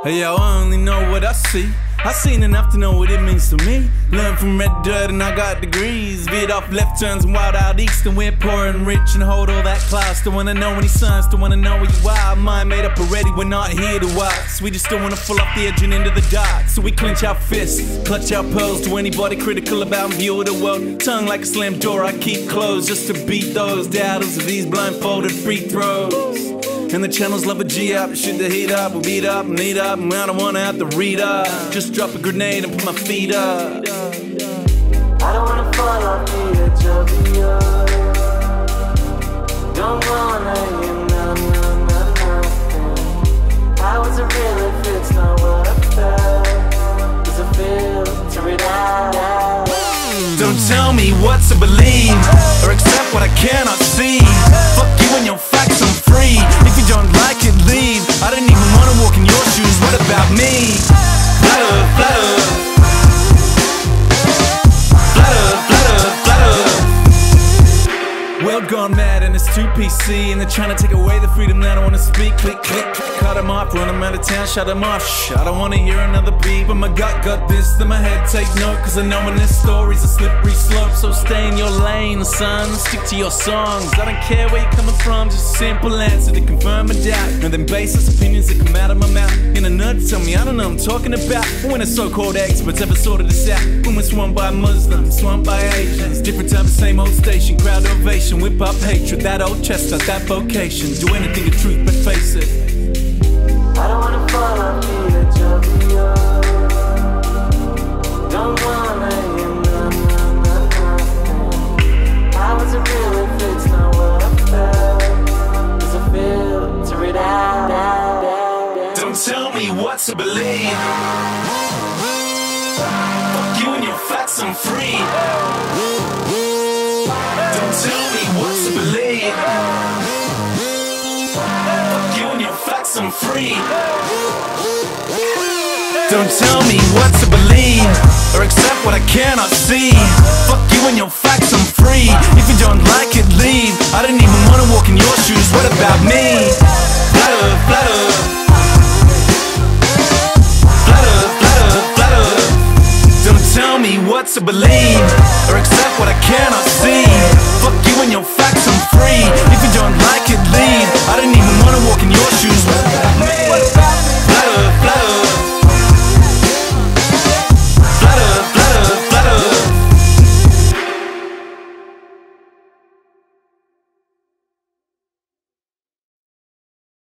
Hey yo, I only know what I see. I seen enough to know what it means to me. Learned from red dirt and I got degrees. Veered off left turns and wild out east. And we're poor and rich and hold all that class. Don't wanna know any signs, don't wanna know where you are. Mind made up already, we're not here to watch. We just don't wanna fall off the edge and into the dark. So we clench our fists, clutch our pearls. To anybody critical about view of the world, tongue like a slammed door I keep closed. Just to beat those doubters of these blindfolded free throws. And the channels love a G up, shoot the heat up, we'll beat up and eat up, and I don't wanna have to read up. Just drop a grenade and put my feet up. I don't wanna fall off the edge of the earth. Don't wanna hear nothing. How is it real if it's not what I felt? Does it filter it out? Don't tell me what to believe, or accept what I cannot see. Fuck you and your facts, I'm free. If you don't like it, leave. I don't even wanna walk in your shoes, what about me? Flutter, flutter. Flutter, flutter, flutter. World gone mad and it's too PC. And they're trying to take away the freedom that I wanna speak. Click, click, cut them off, run them out of town, shut them off. Shh, I don't wanna hear another beat. But my gut got this, then my head take note. Cause I know when this story's a slippery slope. So stay in your lane, son, stick to your songs. I don't care where you're coming from, just a simple answer to confirm a doubt. And then baseless opinions that come out of my mouth. In a nerd tell me I don't know what I'm talking about. But when the so-called experts ever sorted this out. When we're swamped by Muslims, swamped by Asians. Different time, same old station, crowd ovation. Whip up hatred, that old chestnut, that vocation. Do anything to truth but face it. I don't wanna fall off the edge of the earth. Don't wanna hear nothing. How is it real if it's not what I felt? Does it filter it out? Don't tell me what to believe. Fuck you and your facts, I'm free. Don't tell me what to believe. Fuck you and your facts, I'm free. Don't tell me what to believe, or accept what I cannot see. Fuck you and your facts.